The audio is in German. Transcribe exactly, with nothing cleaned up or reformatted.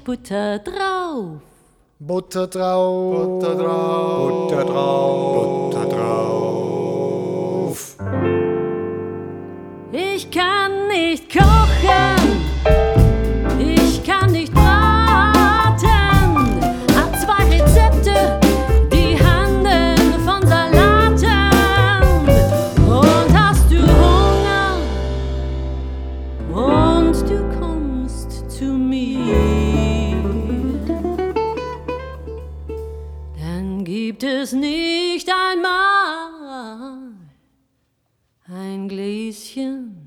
Butter drauf. Butter drauf. Butter drauf. Butter drauf. Butter drauf. Ich kann nicht kochen, ich kann nicht braten. Hab zwei Rezepte, die handeln von Salaten. Und hast du Hunger und du kommst zu mir, dann gibt es nicht einmal ein Gläschen